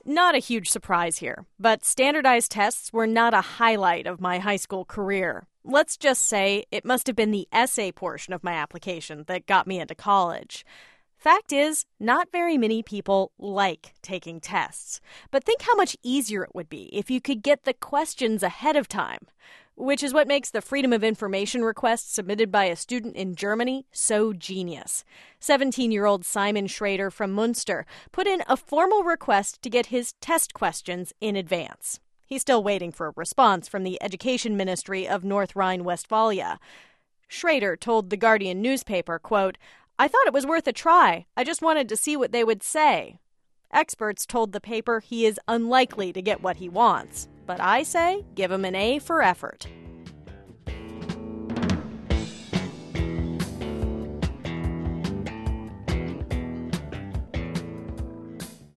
Not a huge surprise here, but standardized tests were not a highlight of my high school career. Let's just say it must have been the essay portion of my application that got me into college. Fact is, not very many people like taking tests. But think how much easier it would be if you could get the questions ahead of time. Which is what makes the Freedom of Information request submitted by a student in Germany so genius. 17-year-old Simon Schrader from Münster put in a formal request to get his test questions in advance. He's still waiting for a response from the Education Ministry of North Rhine-Westphalia. Schrader told the Guardian newspaper, quote, "I thought it was worth a try. I just wanted to see what they would say." Experts told the paper he is unlikely to get what he wants. But I say, give him an A for effort.